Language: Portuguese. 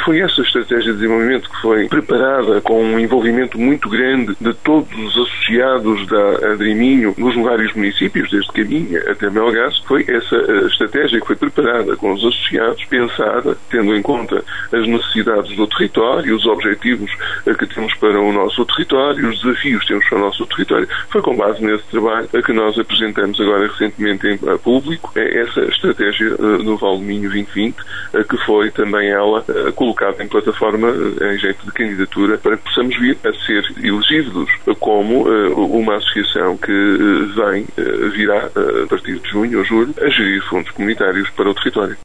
Foi essa estratégia de desenvolvimento que foi preparada com um envolvimento muito grande de todos os associados da Andriminho nos vários municípios, desde Caminha até Melgaço. Foi essa estratégia que foi preparada com os associados, pensada, tendo em conta as necessidades do território, os objetivos que temos para o nosso território, os desafios que temos para o nosso território. Foi com base nesse trabalho que nós apresentamos agora recentemente em público essa estratégia do Val do Minho 2020, que foi também ela colocada em plataforma em jeito de candidatura para que possamos vir a ser elegíveis como uma associação que virá a partir de junho ou julho a gerir fundos comunitários para o território.